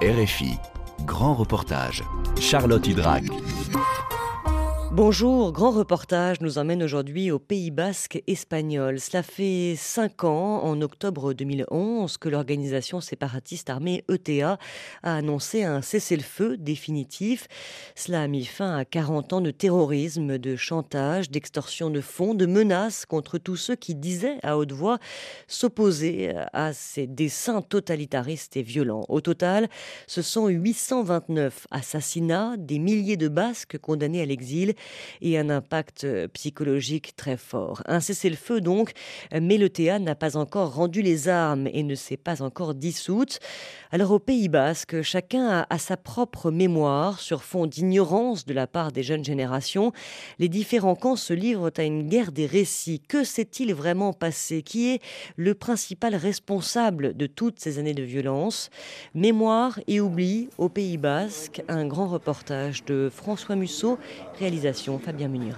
RFI, grand reportage, Charlotte Hydrac. Bonjour, grand reportage nous emmène aujourd'hui au Pays basque espagnol. Cela fait 5 ans, en octobre 2011, que l'organisation séparatiste armée ETA a annoncé un cessez-le-feu définitif. Cela a mis fin à 40 ans de terrorisme, de chantage, d'extorsion de fonds, de menaces contre tous ceux qui disaient à haute voix s'opposer à ces desseins totalitaristes et violents. Au total, ce sont 829 assassinats, des milliers de Basques condamnés à l'exil et un impact psychologique très fort. Un cessez-le-feu donc, mais l'ETA n'a pas encore rendu les armes et ne s'est pas encore dissoute. Alors au Pays basque, chacun a sa propre mémoire sur fond d'ignorance de la part des jeunes générations. Les différents camps se livrent à une guerre des récits. Que s'est-il vraiment passé? Qui est le principal responsable de toutes ces années de violence? Mémoire et oubli au Pays basque, un grand reportage de François Musso, réalisation Fabien Munuret.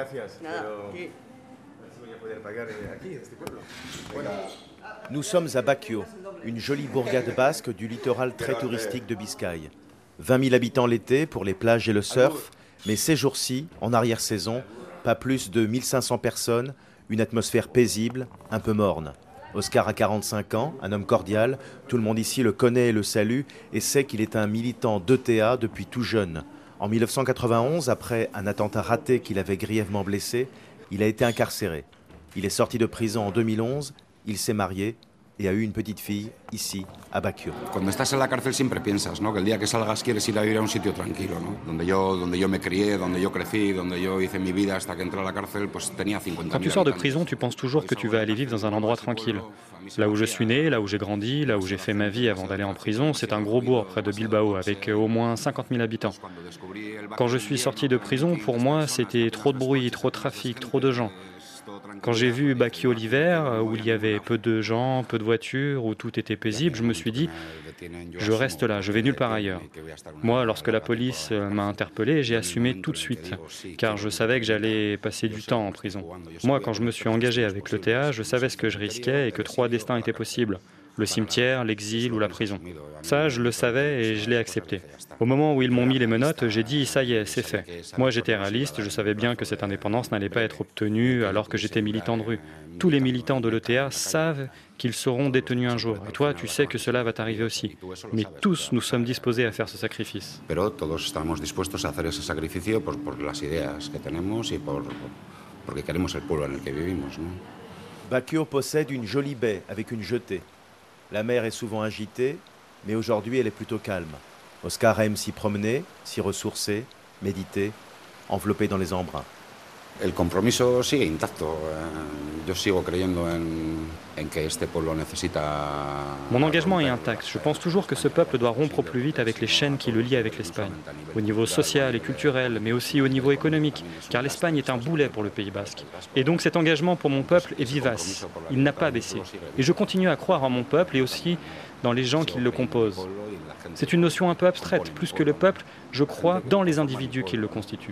Nous sommes à Baquio, une jolie bourgade basque du littoral très touristique de Biscaye. 20 000 habitants l'été pour les plages et le surf, mais ces jours-ci, en arrière-saison, pas plus de 1500 personnes, une atmosphère paisible, un peu morne. Oscar a 45 ans, un homme cordial, tout le monde ici le connaît et le salue et sait qu'il est un militant d'ETA depuis tout jeune. En 1991, après un attentat raté qu'il avait grièvement blessé, il a été incarcéré. Il est sorti de prison en 2011, il s'est marié et a eu une petite fille ici, à Baquio. Cuando estás en la cárcel siempre piensas, ¿no? Que el día que salgas quieres ir a vivir a un sitio tranquilo, ¿no? Donde yo me crié, donde yo crecí, donde yo hice mi vida hasta que entré a la cárcel, pues tenía 50 000 Quand tu sors de prison, tu penses toujours que tu vas aller vivre dans un endroit tranquille. Là où je suis né, là où j'ai grandi, là où j'ai fait ma vie avant d'aller en prison, c'est un gros bourg près de Bilbao avec au moins 50 000 habitants. Quand je suis sorti de prison, pour moi, c'était trop de bruit, trop de trafic, trop de gens. Quand j'ai vu Baquio l'hiver, où il y avait peu de gens, peu de voitures, où tout était paisible, je me suis dit, je reste là, je vais nulle part ailleurs. Moi, lorsque la police m'a interpellé, j'ai assumé tout de suite, car je savais que j'allais passer du temps en prison. Moi, quand je me suis engagé avec l'ETA, je savais ce que je risquais et que 3 destins étaient possibles. Le cimetière, l'exil ou la prison. Ça, je le savais et je l'ai accepté. Au moment où ils m'ont mis les menottes, j'ai dit « ça y est, c'est fait ». Moi, j'étais réaliste, je savais bien que cette indépendance n'allait pas être obtenue alors que j'étais militant de rue. Tous les militants de l'ETA savent qu'ils seront détenus un jour. Et toi, tu sais que cela va t'arriver aussi. Mais tous, nous sommes disposés à faire ce sacrifice. Pero todos estamos dispuestos a hacer ese sacrificio por las ideas que tenemos y porque queremos el pueblo en el que vivimos, ¿no? Baquio possède une jolie baie avec une jetée. La mer est souvent agitée, mais aujourd'hui elle est plutôt calme. Oscar aime s'y promener, s'y ressourcer, méditer, enveloppé dans les embruns. El compromiso sigue intacto. Yo sigo creyendo en que este pueblo necesita... Mon engagement est intact. Je pense toujours que ce peuple doit rompre au plus vite avec les chaînes qui le lient avec l'Espagne. Au niveau social et culturel, mais aussi au niveau économique, car l'Espagne est un boulet pour le Pays basque. Et donc cet engagement pour mon peuple est vivace. Il n'a pas baissé. Et je continue à croire en mon peuple et aussi dans les gens qui le composent. C'est une notion un peu abstraite. Plus que le peuple, je crois dans les individus qui le constituent.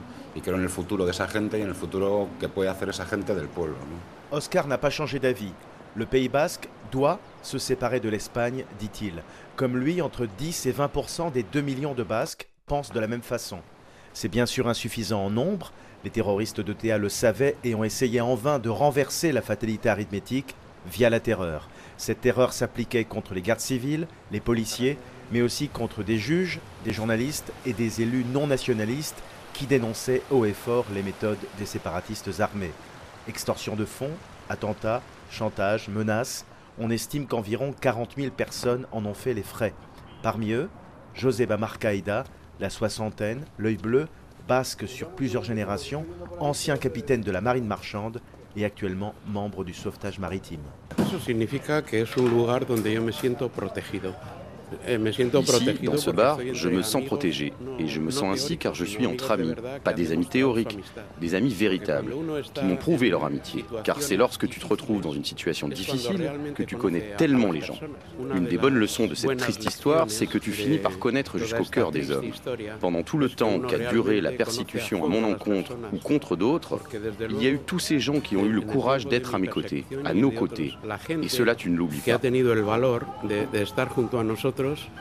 Oscar n'a pas changé d'avis. Le Pays basque doit se séparer de l'Espagne, dit-il. Comme lui, entre 10 et 20% des 2 millions de Basques pensent de la même façon. C'est bien sûr insuffisant en nombre. Les terroristes d'ETA le savaient et ont essayé en vain de renverser la fatalité arithmétique via la terreur. Cette terreur s'appliquait contre les gardes civils, les policiers, mais aussi contre des juges, des journalistes et des élus non nationalistes qui dénonçaient haut et fort les méthodes des séparatistes armés. Extorsion de fonds, attentats, chantage, menaces, on estime qu'environ 40 000 personnes en ont fait les frais. Parmi eux, José Bamarcaïda, la soixantaine, l'œil bleu, basque sur plusieurs générations, ancien capitaine de la marine marchande et actuellement membre du sauvetage maritime. Eso significa que es un lugar donde yo me siento protegido. Ici, dans ce bar, je me sens protégé et je me sens ainsi car je suis entre amis, pas des amis théoriques, des amis véritables, qui m'ont prouvé leur amitié. Car c'est lorsque tu te retrouves dans une situation difficile que tu connais tellement les gens. Une des bonnes leçons de cette triste histoire, c'est que tu finis par connaître jusqu'au cœur des hommes. Pendant tout le temps qu'a duré la persécution à mon encontre ou contre d'autres, il y a eu tous ces gens qui ont eu le courage d'être à mes côtés, à nos côtés. Et cela, tu ne l'oublies pas.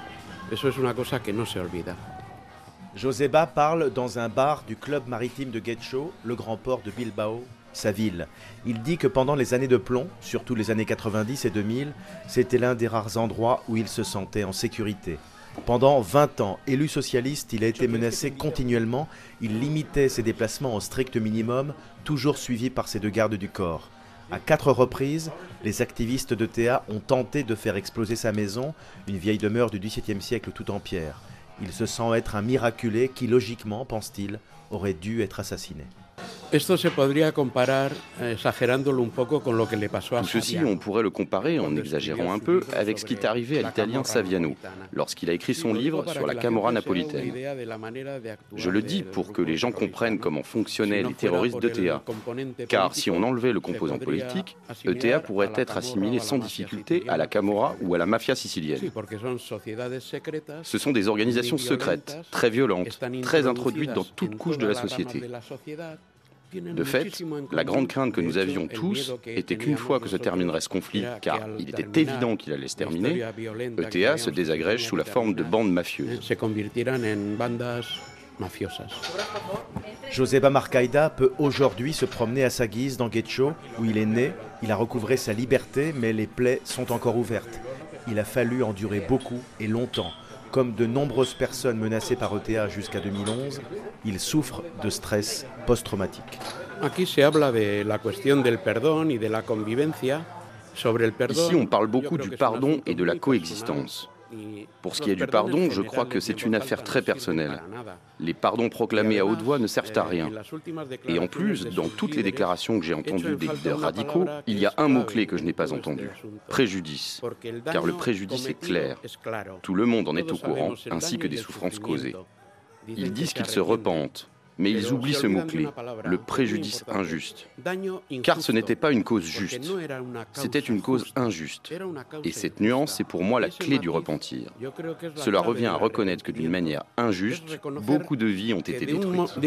Eso es una cosa que no se olvida. Joseba parle dans un bar du club maritime de Getxo, le grand port de Bilbao, sa ville. Il dit que pendant les années de plomb, surtout les années 90 et 2000, c'était l'un des rares endroits où il se sentait en sécurité. Pendant 20 ans, élu socialiste, il a été menacé continuellement. Il limitait ses déplacements au strict minimum, toujours suivi par ses 2 gardes du corps. À 4 reprises, les activistes d'ETA ont tenté de faire exploser sa maison, une vieille demeure du XVIIe siècle tout en pierre. Il se sent être un miraculé qui, logiquement, pense-t-il, aurait dû être assassiné. Esto se podría comparar, exagerándolo un poco, con lo que le pasó a Tout ceci, on pourrait le comparer, en exagérant un peu, avec ce qui est arrivé à l'Italien Saviano, lorsqu'il a écrit son livre sur la Camorra napolitaine. Je le dis pour que les gens comprennent comment fonctionnaient les terroristes d'ETA, car si on enlevait le composant politique, ETA pourrait être assimilé sans difficulté à la Camorra ou à la mafia sicilienne. Ce sont des organisations secrètes, très violentes, très introduites dans toute couche de la société. De fait, la grande crainte que nous avions tous était qu'une fois que se terminerait ce conflit, car il était évident qu'il allait se terminer, ETA se désagrège sous la forme de bandes mafieuses. Joseba Marcaida peut aujourd'hui se promener à sa guise dans Getxo, où il est né. Il a recouvré sa liberté, mais les plaies sont encore ouvertes. Il a fallu endurer beaucoup et longtemps. Comme de nombreuses personnes menacées par ETA jusqu'à 2011, il souffre de stress post-traumatique. Ici, on parle beaucoup du pardon et de la coexistence. Pour ce qui est du pardon, je crois que c'est une affaire très personnelle. Les pardons proclamés à haute voix ne servent à rien. Et en plus, dans toutes les déclarations que j'ai entendues des leaders radicaux, il y a un mot-clé que je n'ai pas entendu, préjudice. Car le préjudice est clair. Tout le monde en est au courant, ainsi que des souffrances causées. Ils disent qu'ils se repentent, mais ils oublient ce mot-clé, le préjudice injuste. Car ce n'était pas une cause juste, c'était une cause injuste. Et cette nuance est pour moi la clé du repentir. Cela revient à reconnaître que d'une manière injuste, beaucoup de vies ont été détruites.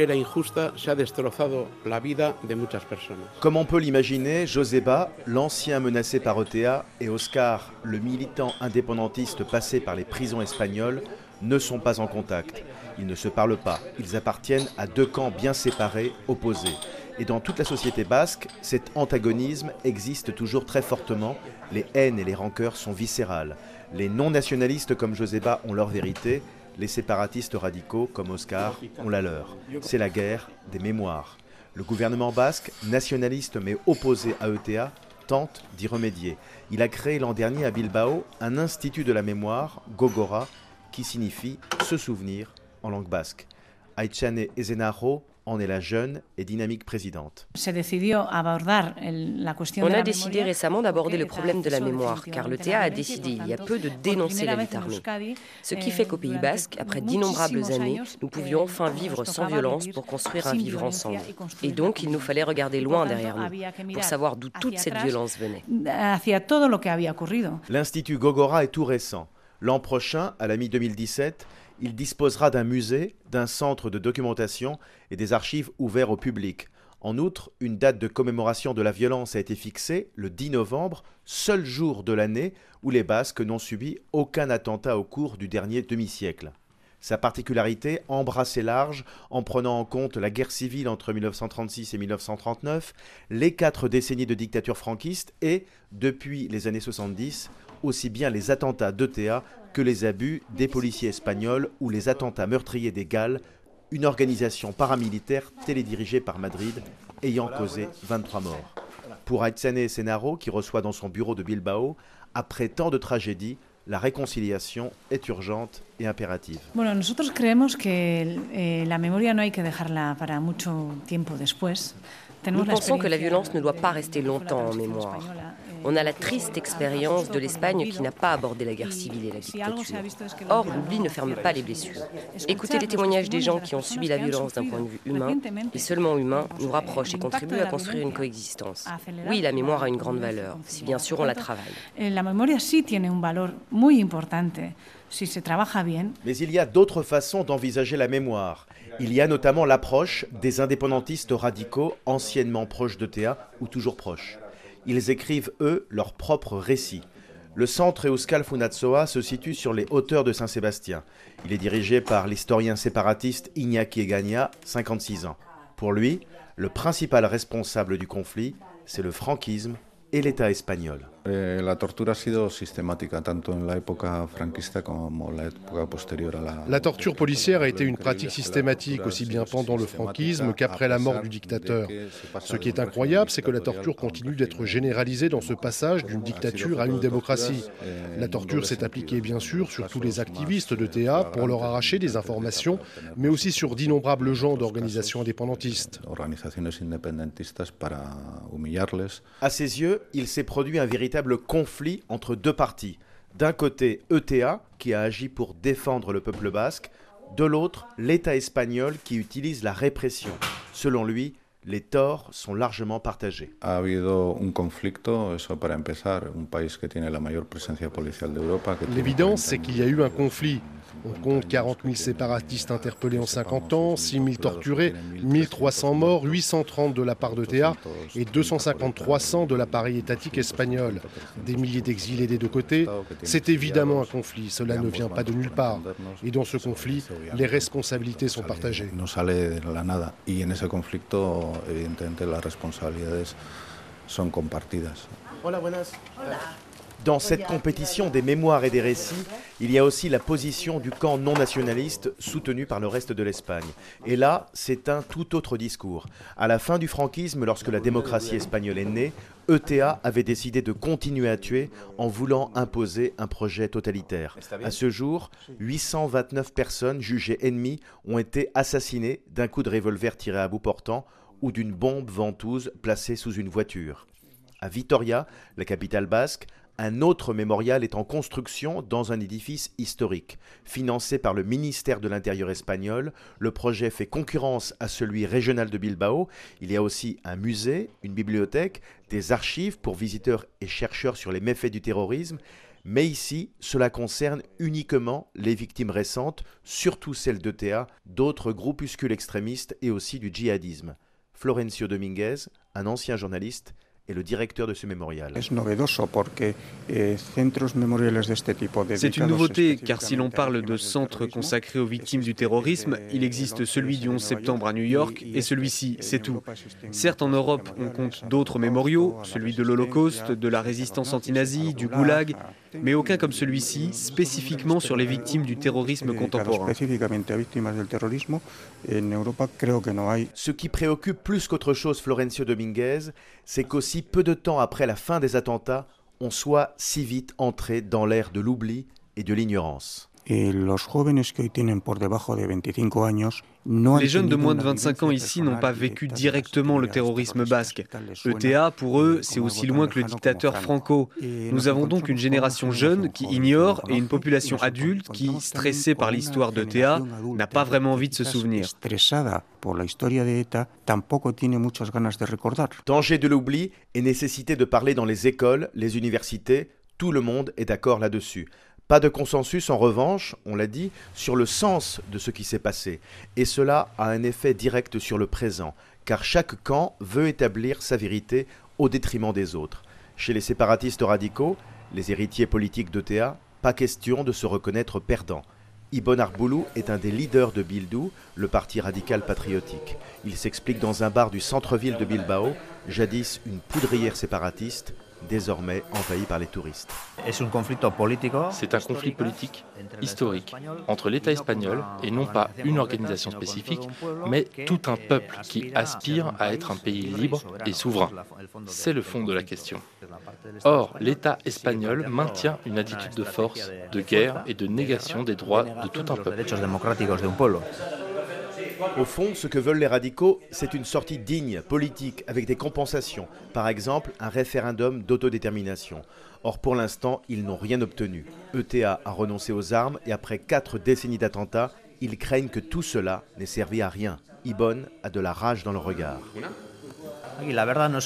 Comme on peut l'imaginer, Joseba, l'ancien menacé par ETA, et Oscar, le militant indépendantiste passé par les prisons espagnoles, ne sont pas en contact. Ils ne se parlent pas. Ils appartiennent à 2 camps bien séparés, opposés. Et dans toute la société basque, cet antagonisme existe toujours très fortement. Les haines et les rancœurs sont viscérales. Les non-nationalistes comme Joseba ont leur vérité. Les séparatistes radicaux comme Oscar ont la leur. C'est la guerre des mémoires. Le gouvernement basque, nationaliste mais opposé à ETA, tente d'y remédier. Il a créé l'an dernier à Bilbao un institut de la mémoire, Gogora, qui signifie « se souvenir » en langue basque. Aitxane Ezenarro en est la jeune et dynamique présidente. On a décidé récemment d'aborder le problème de la mémoire, car l'ETA a décidé il y a peu de dénoncer la lutte armée. Ce qui fait qu'au Pays Basque, après d'innombrables années, nous pouvions enfin vivre sans violence pour construire un vivre ensemble. Et donc, il nous fallait regarder loin derrière nous, pour savoir d'où toute cette violence venait. L'Institut Gogora est tout récent. L'an prochain, à la mi-2017, il disposera d'un musée, d'un centre de documentation et des archives ouverts au public. En outre, une date de commémoration de la violence a été fixée, le 10 novembre, seul jour de l'année où les Basques n'ont subi aucun attentat au cours du dernier demi-siècle. Sa particularité, embrasser large, en prenant en compte la guerre civile entre 1936 et 1939, les 4 décennies de dictature franquiste et, depuis les années 70, aussi bien les attentats d'ETA que les abus des policiers espagnols ou les attentats meurtriers des Galles, une organisation paramilitaire télédirigée par Madrid ayant causé 23 morts. Pour Aitxane Ezenarro, qui reçoit dans son bureau de Bilbao, après tant de tragédies, la réconciliation est urgente et impérative. Nosotros creemos que la memoria no hay que dejarla para mucho tiempo después. Nous pensons que la violence ne doit pas rester longtemps en mémoire. On a la triste expérience de l'Espagne qui n'a pas abordé la guerre civile et la dictature. Or, l'oubli ne ferme pas les blessures. Écouter les témoignages des gens qui ont subi la violence d'un point de vue humain, et seulement humain, nous rapproche et contribue à construire une coexistence. Oui, la mémoire a une grande valeur, si bien sûr on la travaille. La memoria sí tiene un valor muy importante. Si se trabaja bien. Mais il y a d'autres façons d'envisager la mémoire. Il y a notamment l'approche des indépendantistes radicaux anciennement proches d'ETA ou toujours proches. Ils écrivent, eux, leurs propres récits. Le centre Euskal Fundazoa se situe sur les hauteurs de Saint-Sébastien. Il est dirigé par l'historien séparatiste Iñaki Egaña, 56 ans. Pour lui, le principal responsable du conflit, c'est le franquisme et l'État espagnol. La torture a sido sistemática, tanto en la época franquista como en la época posterior a la... La torture policière a été une pratique systématique, aussi bien pendant le franquisme qu'après la mort du dictateur. Ce qui est incroyable, c'est que la torture continue d'être généralisée dans ce passage d'une dictature à une démocratie. La torture s'est appliquée bien sûr sur tous les activistes d'ETA pour leur arracher des informations, mais aussi sur d'innombrables gens d'organisations indépendantistes. À ses yeux, il s'est produit un véritable conflit entre deux partis. D'un côté, ETA, qui a agi pour défendre le peuple basque, de l'autre, l'État espagnol qui utilise la répression. Selon lui, les torts sont largement partagés. Ha habido un conflicto, eso para empezar, un país que tiene la mayor presencia policial de Europa. L'évidence, c'est qu'il y a eu un conflit. On compte 40 000 séparatistes interpellés en 50 ans, 6 000 torturés, 1 300 morts, 830 de la part d'ETA et 250-300 de l'appareil étatique espagnol. Des milliers d'exilés des deux côtés. C'est évidemment un conflit, cela ne vient pas de nulle part. Et dans ce conflit, les responsabilités sont partagées. No sale de la nada. Y en ese conflicto, evidentemente, las responsabilidades son compartidas. Hola, buenas. Dans cette compétition des mémoires et des récits, il y a aussi la position du camp non nationaliste soutenu par le reste de l'Espagne. Et là, c'est un tout autre discours. À la fin du franquisme, lorsque la démocratie espagnole est née, ETA avait décidé de continuer à tuer en voulant imposer un projet totalitaire. À ce jour, 829 personnes jugées ennemies ont été assassinées d'un coup de revolver tiré à bout portant ou d'une bombe ventouse placée sous une voiture. À Vitoria, la capitale basque, un autre mémorial est en construction dans un édifice historique. Financé par le ministère de l'Intérieur espagnol, le projet fait concurrence à celui régional de Bilbao. Il y a aussi un musée, une bibliothèque, des archives pour visiteurs et chercheurs sur les méfaits du terrorisme. Mais ici, cela concerne uniquement les victimes récentes, surtout celles d'ETA, d'autres groupuscules extrémistes et aussi du djihadisme. Florencio Dominguez, un ancien journaliste, est le directeur de ce mémorial. C'est une nouveauté, car si l'on parle de centres consacrés aux victimes du terrorisme, il existe celui du 11 septembre à New York et celui-ci, c'est tout. Certes, en Europe, on compte d'autres mémoriaux, celui de l'Holocauste, de la résistance anti-nazie, du Goulag, mais aucun comme celui-ci, spécifiquement sur les victimes du terrorisme contemporain. Ce qui préoccupe plus qu'autre chose Florencio Dominguez, c'est qu'aussi peu de temps après la fin des attentats, on soit si vite entré dans l'ère de l'oubli et de l'ignorance. Les jeunes de moins de 25 ans ici n'ont pas vécu directement le terrorisme basque. ETA, pour eux, c'est aussi loin que le dictateur Franco. Nous avons donc une génération jeune qui ignore et une population adulte qui, stressée par l'histoire d'ETA, n'a pas vraiment envie de se souvenir. Danger de l'oubli et nécessité de parler dans les écoles, les universités, tout le monde est d'accord là-dessus. Pas de consensus en revanche, on l'a dit, sur le sens de ce qui s'est passé. Et cela a un effet direct sur le présent, car chaque camp veut établir sa vérité au détriment des autres. Chez les séparatistes radicaux, les héritiers politiques d'ETA, pas question de se reconnaître perdants. Ibon Arboulou est un des leaders de Bildu, le parti radical patriotique. Il s'explique dans un bar du centre-ville de Bilbao, jadis une poudrière séparatiste, désormais envahi par les touristes. C'est un conflit politique, historique, entre l'État espagnol et non pas une organisation spécifique, mais tout un peuple qui aspire à être un pays libre et souverain. C'est le fond de la question. Or, l'État espagnol maintient une attitude de force, de guerre et de négation des droits de tout un peuple. Au fond, ce que veulent les radicaux, c'est une sortie digne, politique, avec des compensations. Par exemple, un référendum d'autodétermination. Or, pour l'instant, ils n'ont rien obtenu. ETA a renoncé aux armes et après 4 décennies d'attentats, ils craignent que tout cela n'ait servi à rien. Ibon a de la rage dans le regard. La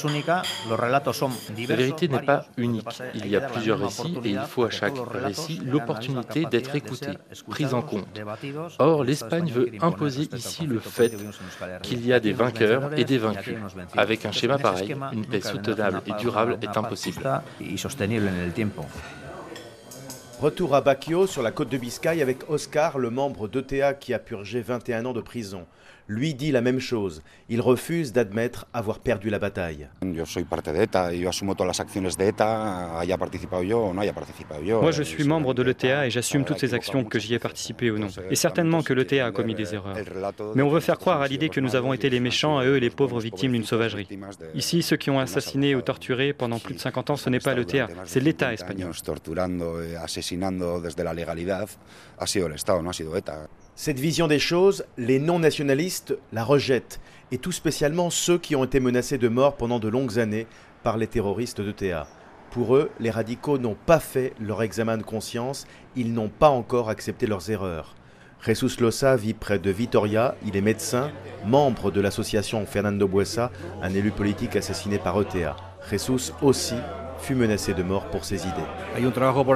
vérité n'est pas unique. Il y a plusieurs récits et il faut à chaque récit l'opportunité d'être écouté, pris en compte. Or, l'Espagne veut imposer ici le fait qu'il y a des vainqueurs et des vaincus. Avec un schéma pareil, une paix soutenable et durable est impossible. Retour à Baquio, sur la côte de Biscaye, avec Oscar, le membre d'ETA qui a purgé 21 ans de prison. Lui dit la même chose. Il refuse d'admettre avoir perdu la bataille. Moi, je suis membre de l'ETA et j'assume toutes ces actions, que j'y ai participé ou non. Et certainement que l'ETA a commis des erreurs. Mais on veut faire croire à l'idée que nous avons été les méchants, à eux les pauvres victimes d'une sauvagerie. Ici, ceux qui ont assassiné ou torturé pendant plus de 50 ans, ce n'est pas l'ETA, c'est l'État espagnol. Cette vision des choses, les non-nationalistes la rejettent, et tout spécialement ceux qui ont été menacés de mort pendant de longues années par les terroristes d'ETA. Pour eux, les radicaux n'ont pas fait leur examen de conscience, ils n'ont pas encore accepté leurs erreurs. Jesus Losa vit près de Vitoria, il est médecin, membre de l'association Fernando Buesa, un élu politique assassiné par ETA. Jesus aussi fut menacé de mort pour ses idées.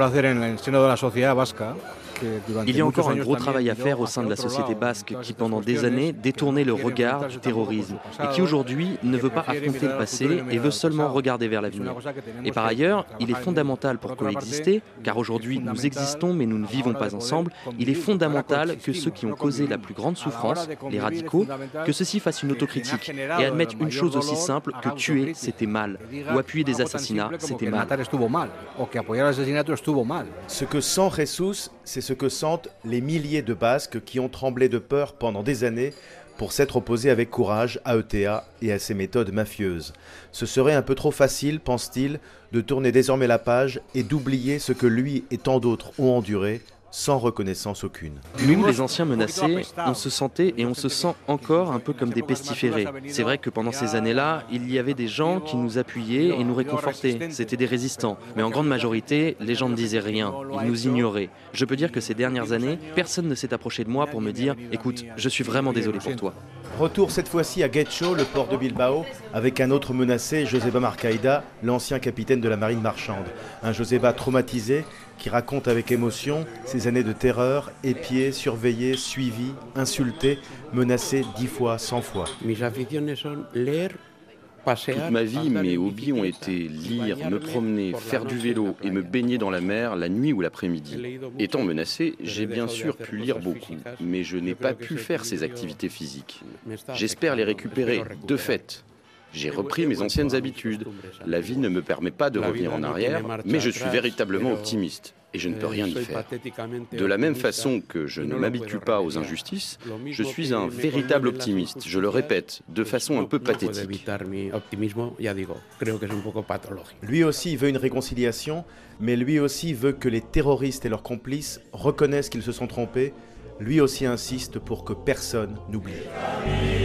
Il y a encore un gros travail à faire au sein de la société basque qui, pendant des années, détournait le regard du terrorisme et qui, aujourd'hui, ne veut pas affronter le passé et veut seulement regarder vers l'avenir. Et par ailleurs, il est fondamental pour coexister, car aujourd'hui nous existons mais nous ne vivons pas ensemble, il est fondamental que ceux qui ont causé la plus grande souffrance, les radicaux, que ceux-ci fassent une autocritique et admettent une chose aussi simple que tuer, c'était mal, ou appuyer des assassinats, c'était mal. Ce que sent Jesus, c'est ce que sentent les milliers de Basques qui ont tremblé de peur pendant des années pour s'être opposés avec courage à ETA et à ses méthodes mafieuses. Ce serait un peu trop facile, pense-t-il, de tourner désormais la page et d'oublier ce que lui et tant d'autres ont enduré sans reconnaissance aucune. Nous, les anciens menacés, on se sentait et on se sent encore un peu comme des pestiférés. C'est vrai que pendant ces années-là, il y avait des gens qui nous appuyaient et nous réconfortaient. C'était des résistants. Mais en grande majorité, les gens ne disaient rien. Ils nous ignoraient. Je peux dire que ces dernières années, personne ne s'est approché de moi pour me dire « Écoute, je suis vraiment désolé pour toi ». Retour cette fois-ci à Getxo, le port de Bilbao, avec un autre menacé, Joseba Marcaida, l'ancien capitaine de la marine marchande. Un Joseba traumatisé qui raconte avec émotion ses années de terreur, épié, surveillé, suivi, insulté, menacé 10 fois, 100 fois. Toute ma vie, mes hobbies ont été lire, me promener, faire du vélo et me baigner dans la mer la nuit ou l'après-midi. Étant menacé, j'ai bien sûr pu lire beaucoup, mais je n'ai pas pu faire ces activités physiques. J'espère les récupérer, de fait. J'ai repris mes anciennes habitudes. La vie ne me permet pas de revenir en arrière, mais je suis véritablement optimiste et je ne peux rien y faire. De la même façon que je ne m'habitue pas aux injustices, je suis un véritable optimiste, je le répète, de façon un peu pathétique. Lui aussi veut une réconciliation, mais lui aussi veut que les terroristes et leurs complices reconnaissent qu'ils se sont trompés. Lui aussi insiste pour que personne n'oublie.